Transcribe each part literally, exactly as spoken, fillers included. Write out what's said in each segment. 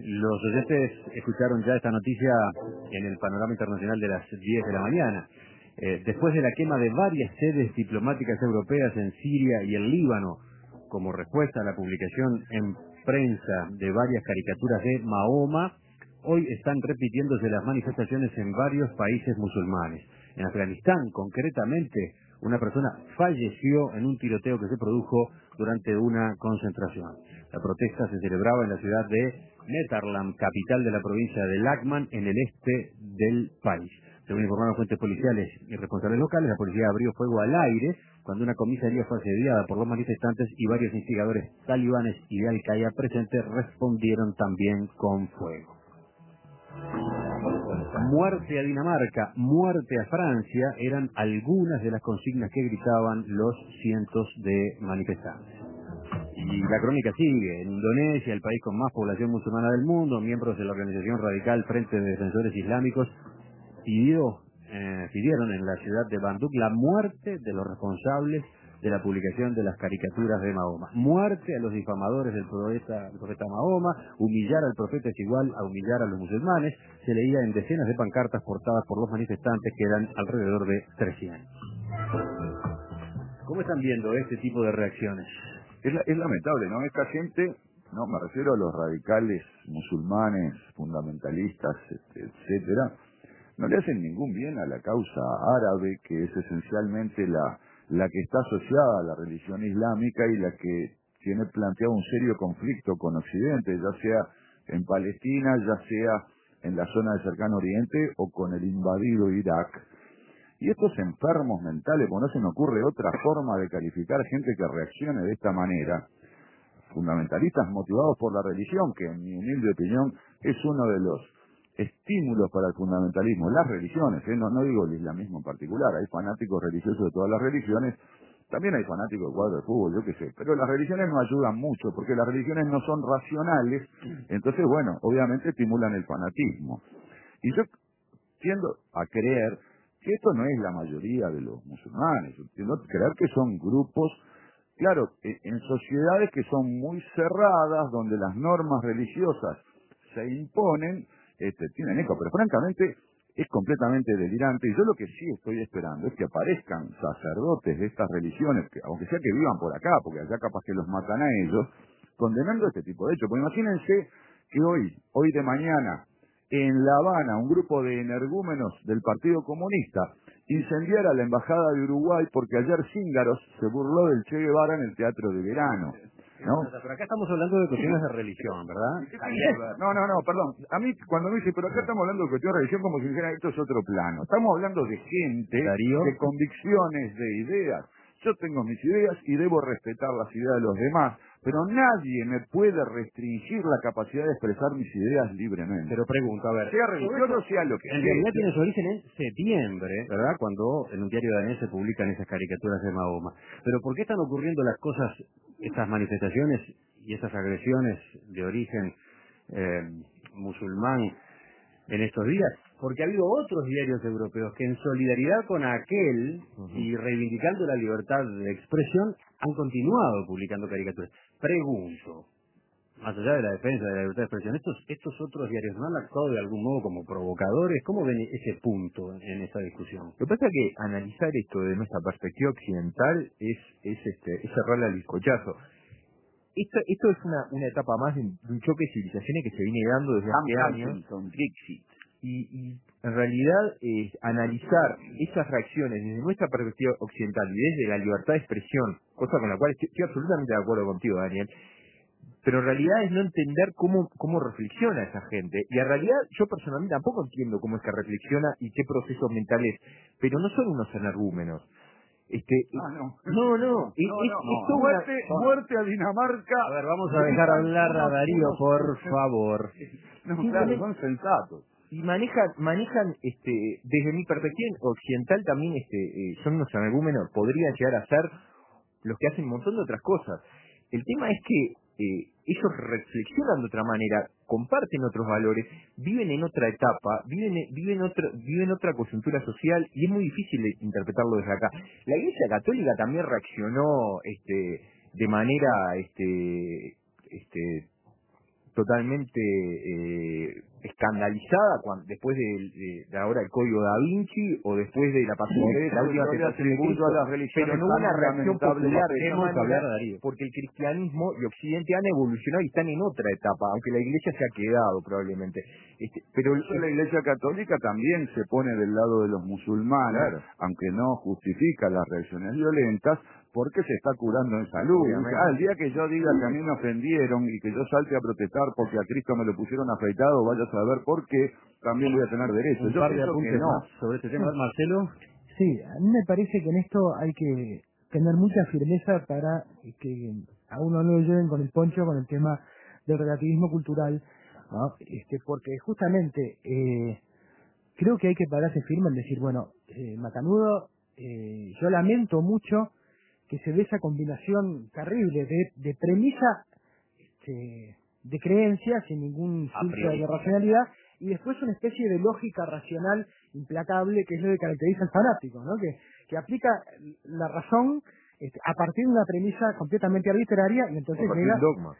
los oyentes escucharon ya esta noticia en el panorama internacional de las diez de la mañana. Eh, después de la quema de varias sedes diplomáticas europeas en Siria y el Líbano, como respuesta a la publicación en prensa de varias caricaturas de Mahoma, hoy están repitiéndose las manifestaciones en varios países musulmanes. En Afganistán, concretamente, una persona falleció en un tiroteo que se produjo durante una concentración. La protesta se celebraba en la ciudad de Netarlam, capital de la provincia de Laghman, en el este del país. Según informaron fuentes policiales y responsables locales, la policía abrió fuego al aire cuando una comisaría fue asediada por los manifestantes y varios instigadores talibanes y de Al-Qaeda presentes respondieron también con fuego. Muerte a Dinamarca, muerte a Francia, eran algunas de las consignas que gritaban los cientos de manifestantes. Y la crónica sigue. En Indonesia, el país con más población musulmana del mundo, miembros de la organización radical Frente de Defensores Islámicos pidió, eh, pidieron en la ciudad de Bandung la muerte de los responsables de la publicación de las caricaturas de Mahoma. Muerte a los difamadores del profeta, del profeta Mahoma. Humillar al profeta es igual a humillar a los musulmanes. Se leía en decenas de pancartas portadas por los manifestantes, que eran alrededor de trescientos. ¿Cómo están viendo este tipo de reacciones? Es, es lamentable, ¿no? Esta gente, no, me refiero a los radicales musulmanes, fundamentalistas, etcétera, no le hacen ningún bien a la causa árabe, que es esencialmente la, la que está asociada a la religión islámica y la que tiene planteado un serio conflicto con Occidente, ya sea en Palestina, ya sea en la zona del Cercano Oriente o con el invadido Irak. Y estos enfermos mentales, porque no se me ocurre otra forma de calificar gente que reaccione de esta manera, fundamentalistas motivados por la religión, que en mi humilde opinión es uno de los estímulos para el fundamentalismo, las religiones, ¿eh? no, no digo el islamismo en particular, hay fanáticos religiosos de todas las religiones, también hay fanáticos de cuadro de fútbol, yo qué sé, pero las religiones no ayudan mucho, porque las religiones no son racionales, entonces bueno, obviamente estimulan el fanatismo. Y yo tiendo a creer que esto no es la mayoría de los musulmanes, tiendo a creer que son grupos, claro, en sociedades que son muy cerradas, donde las normas religiosas se imponen, este, tienen eco, pero francamente es completamente delirante, y yo lo que sí estoy esperando es que aparezcan sacerdotes de estas religiones, que aunque sea que vivan por acá, porque allá capaz que los matan a ellos, condenando este tipo de hechos. Porque imagínense que hoy, hoy de mañana, en La Habana, un grupo de energúmenos del Partido Comunista incendiara la embajada de Uruguay porque ayer Cíngaros se burló del Che Guevara en el Teatro de Verano, ¿no? Pero acá estamos hablando de cuestiones de religión, ¿verdad? No, no, no, perdón. A mí cuando me dice, pero acá estamos hablando de cuestiones de religión, como si dijera esto es otro plano. Estamos hablando de gente, Darío, de convicciones, de ideas. Yo tengo mis ideas y debo respetar las ideas de los demás, pero nadie me puede restringir la capacidad de expresar mis ideas libremente. Pero pregunto, a ver, sea religioso, sea lo que sea. En realidad tiene su origen en septiembre, ¿verdad? Cuando en un diario danés se publican esas caricaturas de Mahoma. Pero ¿por qué están ocurriendo las cosas, estas manifestaciones y estas agresiones de origen eh, musulmán en estos días? Porque ha habido otros diarios europeos que en solidaridad con aquel uh-huh. y reivindicando la libertad de expresión han continuado publicando caricaturas. Pregunto, más allá de la defensa de la libertad de expresión, ¿estos, estos otros diarios no han actuado de algún modo como provocadores? ¿Cómo ven ese punto en esta discusión? Lo que pasa es que analizar esto de nuestra perspectiva occidental es, es, este, es cerrarle al bizcochazo. Esto, esto es una, una etapa más de un choque de civilizaciones que se viene dando desde hace años. Y, y en realidad es analizar esas reacciones desde nuestra perspectiva occidental y desde la libertad de expresión, cosa con la cual estoy, estoy absolutamente de acuerdo contigo, Daniel, pero en realidad es no entender cómo, cómo reflexiona esa gente. Y en realidad yo personalmente tampoco entiendo cómo es que reflexiona y qué procesos mentales, pero no son unos energúmenos. Este, ah, no. No, no. no, es, no, es, no. Es muerte, una... muerte a Dinamarca. A ver, vamos a dejar hablar a Darío, por favor. No, claro, son sensatos. Y manejan, manejan, este, desde mi perspectiva occidental también, este, eh, son unos energúmenos, podrían llegar a ser los que hacen un montón de otras cosas. El tema es que eh, ellos reflexionan de otra manera, comparten otros valores, viven en otra etapa, viven, viven otra, viven otra coyuntura social y es muy difícil de interpretarlo desde acá. La Iglesia Católica también reaccionó, este, de manera, este, este, totalmente eh, escandalizada cuando, después de, de, de ahora el código da Vinci o después de la pasión de la última tentación de Cristo, pero no hubo una reacción popular de esa manera, porque el cristianismo y Occidente han evolucionado y están en otra etapa, aunque la Iglesia se ha quedado probablemente. Este, pero el, la Iglesia Católica también se pone del lado de los musulmanes, claro, aunque no justifica las reacciones violentas, porque se está curando en salud. Ah, el día que yo diga que a mí me ofendieron y que yo salte a protestar porque a Cristo me lo pusieron afeitado, vaya a saber por qué, también voy a tener derecho. Un yo par de apuntes no. más sobre este tema, Marcelo. Sí, a mí me parece que en esto hay que tener mucha firmeza para que a uno no lo lleven con el poncho con el tema del relativismo cultural, ¿no? Este, porque justamente eh, creo que hay que pararse firme en decir, bueno, eh, Macanudo, eh, yo lamento mucho que se dé esa combinación terrible de, de premisa este, de creencia sin ningún filtro de racionalidad y después una especie de lógica racional implacable que es lo que caracteriza al fanático, ¿no? que, que aplica la razón este, a partir de una premisa completamente arbitraria y entonces llega,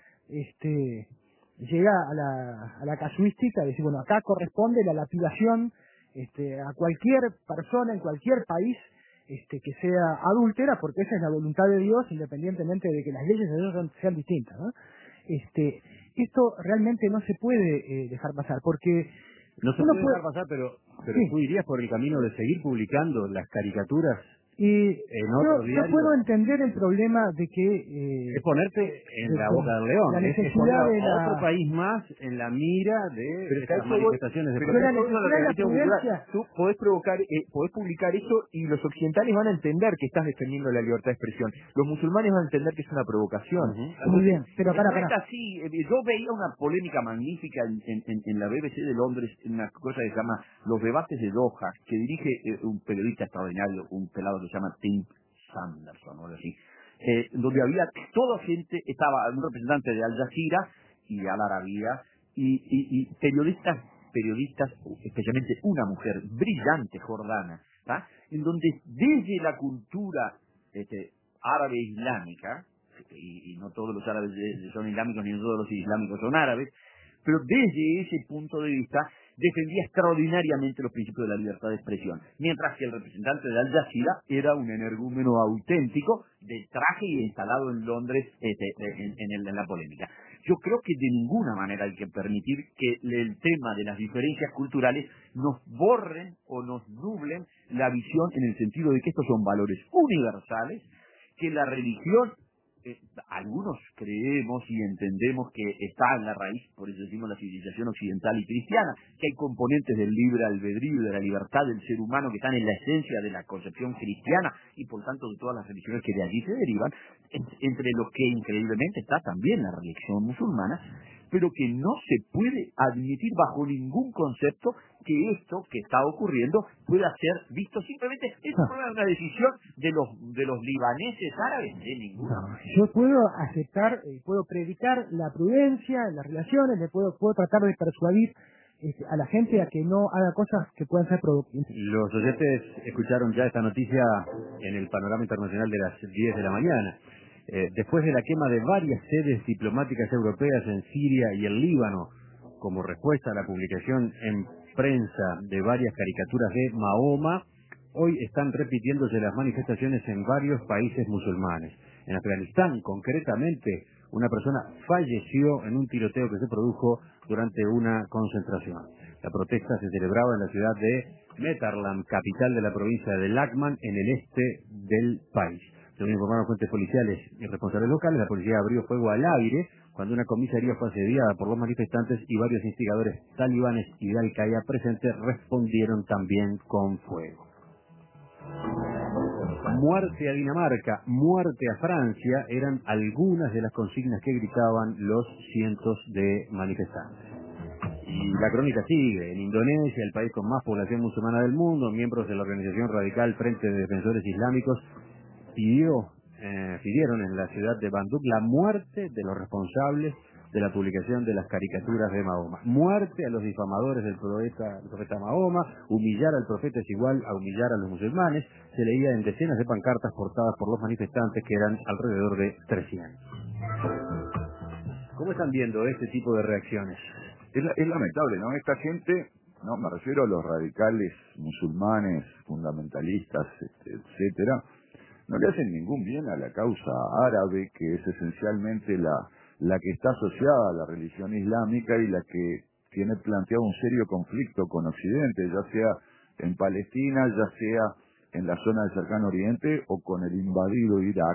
este, llega a la, a la casuística de decir, bueno, acá corresponde la lapidación este, a cualquier persona en cualquier país Este, que sea adúltera, porque esa es la voluntad de Dios, independientemente de que las leyes de Dios sean, sean distintas, ¿no? Este, esto realmente no se puede eh, dejar pasar, porque no se uno puede puede dejar pasar, pero, pero sí. tú irías por el camino de seguir publicando las caricaturas. Y en otro yo, diario. yo puedo entender el problema de que eh, es ponerte en de, la boca del león, la es, es poner necesidad a de la... otro país más en la mira de pero estas manifestaciones de pero la eso necesidad de la prudencia. Tú podés provocar, eh, podés publicar eso y los occidentales van a entender que estás defendiendo la libertad de expresión. Los musulmanes van a entender que es una provocación. Uh-huh. Muy bien, pero para, para. No es así. Yo veía una polémica magnífica en, en, en la B B C de Londres, una cosa que se llama Los debates de Doha, que dirige eh, un periodista extraordinario, un pelado que se llama Tim Sanderson o algo así, eh, donde había toda gente, estaba un representante de Al Jazeera y Al Arabiya y, y, y periodistas, periodistas, especialmente una mujer brillante jordana, ¿tá? En donde desde la cultura este, árabe islámica, y, y no todos los árabes son islámicos ni todos los islámicos son árabes, pero desde ese punto de vista defendía extraordinariamente los principios de la libertad de expresión, mientras que el representante de Al Jazeera era un energúmeno auténtico de traje y instalado en Londres este, en, en, el, en la polémica. Yo creo que de ninguna manera hay que permitir que el tema de las diferencias culturales nos borren o nos nublen la visión en el sentido de que estos son valores universales, que la religión Eh, algunos creemos y entendemos que está en la raíz, por eso decimos la civilización occidental y cristiana, que hay componentes del libre albedrío, de la libertad del ser humano que están en la esencia de la concepción cristiana y por tanto de todas las religiones que de allí se derivan, entre los que increíblemente está también la religión musulmana, pero que no se puede admitir bajo ningún concepto que esto que está ocurriendo pueda ser visto simplemente, es una decisión de los de los libaneses árabes, de ninguna no, yo puedo aceptar, eh, puedo predicar la prudencia en las relaciones, le puedo, puedo tratar de persuadir este, a la gente a que no haga cosas que puedan ser productivas. Los oyentes escucharon ya esta noticia en el panorama internacional de las diez de la mañana. Eh, después de la quema de varias sedes diplomáticas europeas en Siria y el Líbano, como respuesta a la publicación en prensa de varias caricaturas de Mahoma, hoy están repitiéndose las manifestaciones en varios países musulmanes. En Afganistán, concretamente, una persona falleció en un tiroteo que se produjo durante una concentración. La protesta se celebraba en la ciudad de Metarlam, capital de la provincia de Laghman, en el este del país. Según informaron fuentes policiales y responsables locales, la policía abrió fuego al aire cuando una comisaría fue asediada por los manifestantes y varios instigadores talibanes y de Al-Qaeda presentes respondieron también con fuego. Muerte a Dinamarca, muerte a Francia, eran algunas de las consignas que gritaban los cientos de manifestantes. Y la crónica sigue. En Indonesia, el país con más población musulmana del mundo, miembros de la organización radical Frente de Defensores Islámicos pidió, eh, pidieron en la ciudad de Bandung la muerte de los responsables de la publicación de las caricaturas de Mahoma. Muerte a los difamadores del profeta, del profeta Mahoma. Humillar al profeta es igual a humillar a los musulmanes. Se leía en decenas de pancartas portadas por los manifestantes, que eran alrededor de trescientos. ¿Cómo están viendo este tipo de reacciones? Es, es lamentable, ¿no? Esta gente, no, me refiero a los radicales musulmanes, fundamentalistas, este, etcétera, no le hacen ningún bien a la causa árabe, que es esencialmente la, la que está asociada a la religión islámica y la que tiene planteado un serio conflicto con Occidente, ya sea en Palestina, ya sea en la zona del Cercano Oriente o con el invadido Irak.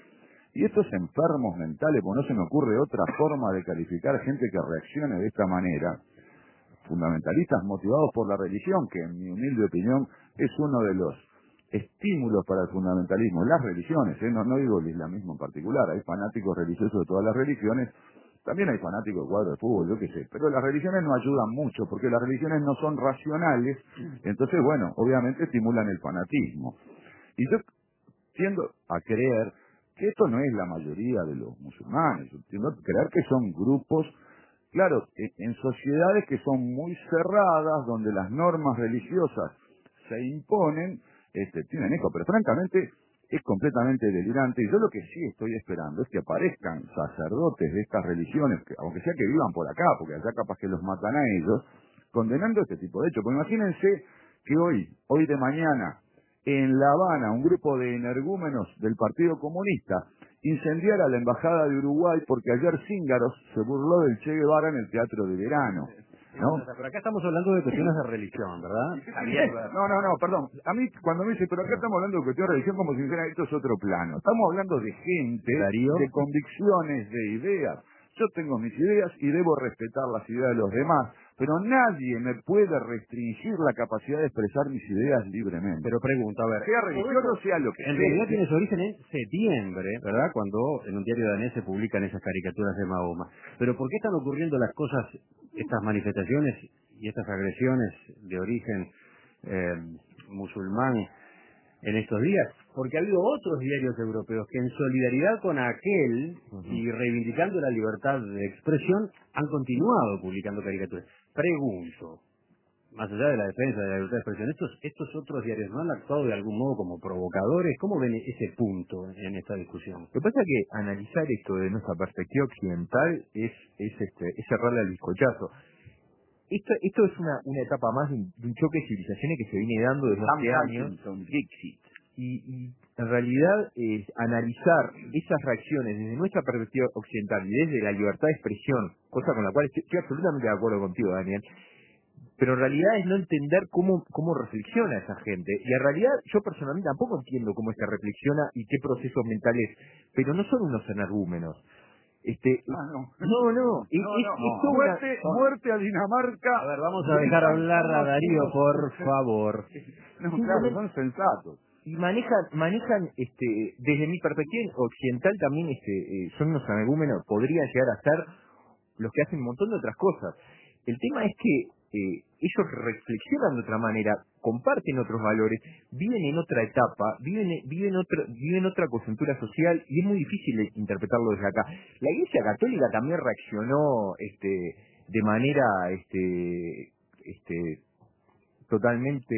Y estos enfermos mentales, pues no se me ocurre otra forma de calificar gente que reaccione de esta manera, fundamentalistas motivados por la religión, que en mi humilde opinión es uno de los estímulos para el fundamentalismo, las religiones, ¿eh? no, no digo el islamismo en particular, hay fanáticos religiosos de todas las religiones, también hay fanáticos de cuadros de fútbol, yo qué sé, pero las religiones no ayudan mucho, porque las religiones no son racionales, entonces bueno, obviamente estimulan el fanatismo. Y yo tiendo a creer que esto no es la mayoría de los musulmanes, yo tiendo a creer que son grupos, claro, en, en sociedades que son muy cerradas, donde las normas religiosas se imponen, este, tienen eco, pero francamente es completamente delirante, y yo lo que sí estoy esperando es que aparezcan sacerdotes de estas religiones, que, aunque sea que vivan por acá, porque allá capaz que los matan a ellos, condenando este tipo de hechos. Porque imagínense que hoy, hoy de mañana, en La Habana, un grupo de energúmenos del Partido Comunista incendiara la Embajada de Uruguay porque ayer Cíngaros se burló del Che Guevara en el Teatro de Verano. ¿No? Pero acá estamos hablando de cuestiones de religión, ¿verdad? No, no, no, perdón. A mí cuando me dice, pero acá estamos hablando de cuestión de religión como si dijera esto es otro plano. Estamos hablando de gente, Darío, de convicciones, de ideas. Yo tengo mis ideas y debo respetar las ideas de los demás, pero nadie me puede restringir la capacidad de expresar mis ideas libremente. Pero pregunto, a ver, sea religioso o sea lo que sea. En realidad tiene su origen en septiembre, ¿verdad? Cuando en un diario danés se publican esas caricaturas de Mahoma. Pero ¿por qué están ocurriendo las cosas, estas manifestaciones y estas agresiones de origen eh, musulmán en estos días? Porque ha habido otros diarios europeos que en solidaridad con aquel uh-huh. y reivindicando la libertad de expresión han continuado publicando caricaturas. Pregunto, más allá de la defensa de la libertad de expresión, ¿estos, estos otros diarios no han actuado de algún modo como provocadores? ¿Cómo ven ese punto en esta discusión? Lo que pasa es que analizar esto de nuestra perspectiva occidental es, es, este, es cerrarle al bizcochazo. Esto, esto es una, una etapa más de un, de un choque de civilizaciones que se viene dando desde hace años. Y, y en realidad es analizar esas reacciones desde nuestra perspectiva occidental y desde la libertad de expresión, cosa con la cual estoy, estoy absolutamente de acuerdo contigo, Daniel, pero en realidad es no entender cómo, cómo reflexiona esa gente. Y en realidad yo personalmente tampoco entiendo cómo es que reflexiona y qué procesos mentales, pero no son unos energúmenos. Este, ah, no. no, no, no, es, no, es, no. Es muerte, una... muerte a Dinamarca. A ver, vamos a dejar hablar a Darío, por favor. No, claro, son sensatos. Y manejan, manejan, este, desde mi perspectiva occidental también, este, eh, son unos energúmenos, podrían llegar a ser los que hacen un montón de otras cosas. El tema es que eh, ellos reflexionan de otra manera, comparten otros valores, viven en otra etapa, viven, viven, otra, viven otra coyuntura social y es muy difícil de interpretarlo desde acá. La Iglesia Católica también reaccionó este, de manera este, este, totalmente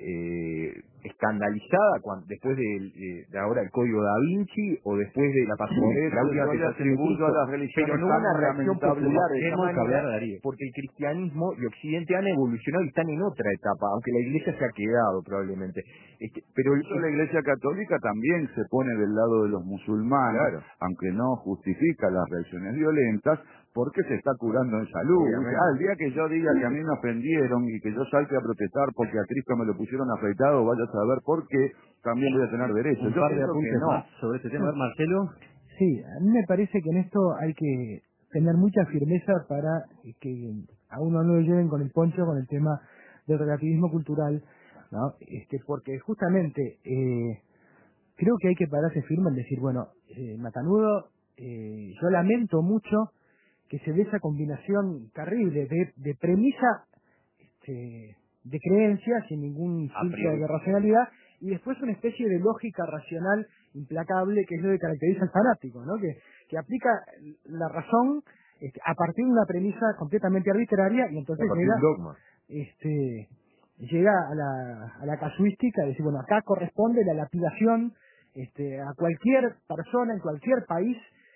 eh, escandalizada cuando, después de, de, de ahora el Código Da Vinci o después de la pasión de la última tentación de Cristo, a las religiones, pero no una reacción popular de esa manera, Darío. porque el cristianismo y Occidente han evolucionado y están en otra etapa, aunque la Iglesia se ha quedado probablemente. Este, pero el, la Iglesia Católica también se pone del lado de los musulmanes, claro, aunque no justifica las reacciones violentas, porque se está curando en salud. Ah, el día que yo diga que a mí me ofendieron y que yo salte a protestar porque a Cristo me lo pusieron afeitado, vaya a saber por qué, también voy a tener derecho. Un yo par de apuntes no. más sobre este tema. Marcelo. Sí, a mí me parece que en esto hay que tener mucha firmeza para que a uno no lo lleven con el poncho con el tema del relativismo cultural, ¿no? Este, porque justamente eh, creo que hay que pararse firme en decir, bueno, eh, Matanudo, eh, yo lamento mucho que se dé esa combinación terrible de, de premisa este, de creencia sin ningún filtro de racionalidad y después una especie de lógica racional implacable que es lo que caracteriza al fanático, ¿no? Que, que aplica la razón este, a partir de una premisa completamente arbitraria y entonces llega, dogma. este, llega a la, a la casuística de decir, bueno, acá corresponde la lapidación este, a cualquier persona en cualquier país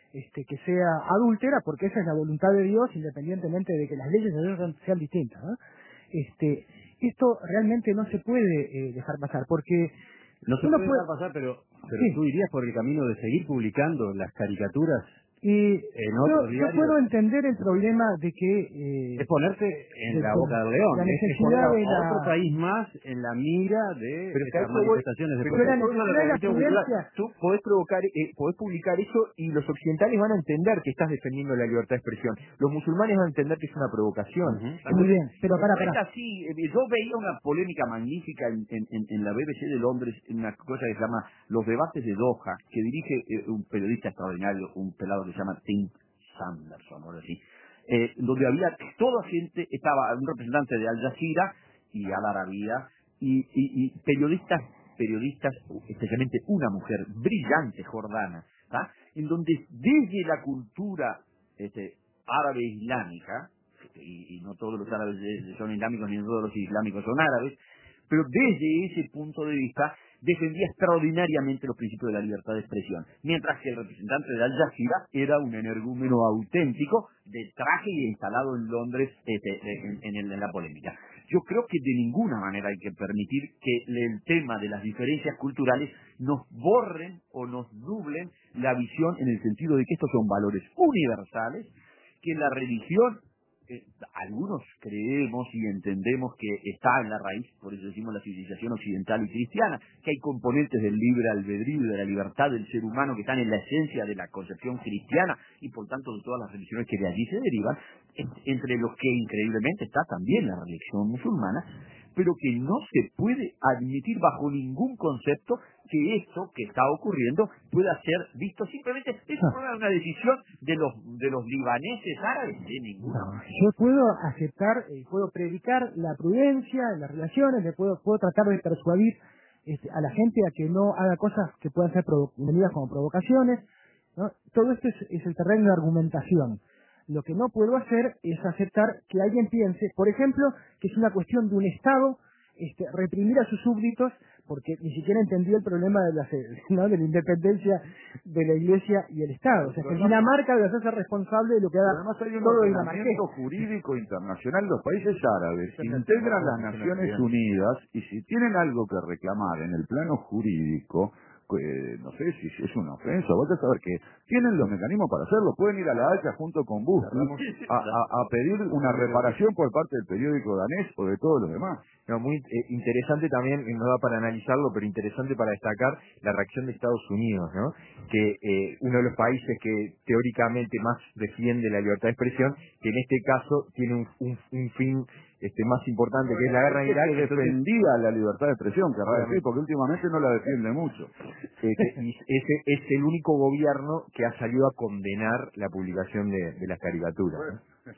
este, que sea adúltera, porque esa es la voluntad de Dios, independientemente de que las leyes de Dios sean, sean distintas, ¿no? Este, esto realmente no se puede eh, dejar pasar, porque no se uno puede puede dejar pasar, pero, pero sí. tú irías por el camino de seguir publicando las caricaturas Y en yo, otros yo diarios. puedo entender el problema de que eh, Es ponerte en de, la de, boca del león, la es, es poner necesidad a, de a otro la país más en la mira de Pero que a estas eso voy, manifestaciones de pero la protesta. todo eso es necesidad de la realmente cultural. prudencia. Tú podés provocar, eh, podés publicar eso y los occidentales van a entender que estás defendiendo la libertad de expresión. Los musulmanes van a entender que es una provocación. Uh-huh. Muy bien, pero para, No es para. así. eh, Yo veía una polémica magnífica en, en, en- en la B B C de Londres, en una cosa que se llama Los debates de Doha, que dirige eh, un periodista extraordinario, un pelado que se llama Tim Sanderson, ahora sí, eh, donde había toda gente, estaba un representante de Al Jazeera y Al Arabiya, y, y, y periodistas, periodistas, especialmente una mujer brillante jordana, ¿tá? En donde desde la cultura este, árabe islámica, y, y no todos los árabes son islámicos ni todos los islámicos son árabes, pero desde ese punto de vista defendía extraordinariamente los principios de la libertad de expresión, mientras que el representante de Al Jazeera era un energúmeno auténtico de traje y instalado en Londres este, en, en, el- en la polémica. Yo creo que de ninguna manera hay que permitir que el tema de las diferencias culturales nos borren o nos nublen la visión en el sentido de que estos son valores universales, que la religión eh, algunos creemos y entendemos que está en la raíz, por eso decimos la civilización occidental y cristiana, que hay componentes del libre albedrío y de la libertad del ser humano que están en la esencia de la concepción cristiana y por tanto de todas las religiones que de allí se derivan, en- entre los que increíblemente está también la religión musulmana, pero que no se puede admitir bajo ningún concepto que esto que está ocurriendo pueda ser visto simplemente es una, una decisión de los de los libaneses árabes de ninguna No, manera. yo puedo aceptar, eh, puedo predicar la prudencia en las relaciones, le puedo, puedo tratar de persuadir este, a la gente a que no haga cosas que puedan ser provo- entendidas como provocaciones, ¿no? Todo esto es, es el terreno de argumentación. Lo que no puedo hacer es aceptar que alguien piense, por ejemplo, que es una cuestión de un Estado este, reprimir a sus súbditos porque ni siquiera entendió el problema de la, ¿no? de la independencia de la Iglesia y el Estado. O sea, que Dinamarca debe hacerse responsable de lo que Pero haga además hay un todo dinamarqués. ordenamiento jurídico internacional. Los países árabes integran las Naciones Unidas y si tienen algo que reclamar en el plano jurídico, eh, no sé si es una ofensa, vos a saber que tienen los mecanismos para hacerlo, pueden ir a la Haya junto con Bush a, a, a pedir una reparación por parte del periódico danés o de todos los demás. No, muy eh, interesante también, y no da para analizarlo, pero interesante para destacar la reacción de Estados Unidos, ¿no? Que eh, uno de los países que teóricamente más defiende la libertad de expresión, que en este caso tiene un, un, un fin este más importante, que es la guerra en Irak, que entonces, defendía la libertad de expresión, querrá decir, porque últimamente no la defiende mucho. este, y ese es el único gobierno que ha salido a condenar la publicación de, de las caricaturas, ¿no?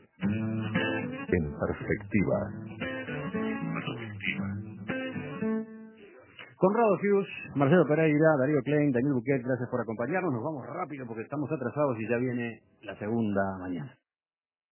En perspectiva. Conrado Hughes, Marcelo Pereira, Darío Klein, Daniel Buquet, gracias por acompañarnos. Nos vamos rápido porque estamos atrasados y ya viene la segunda mañana.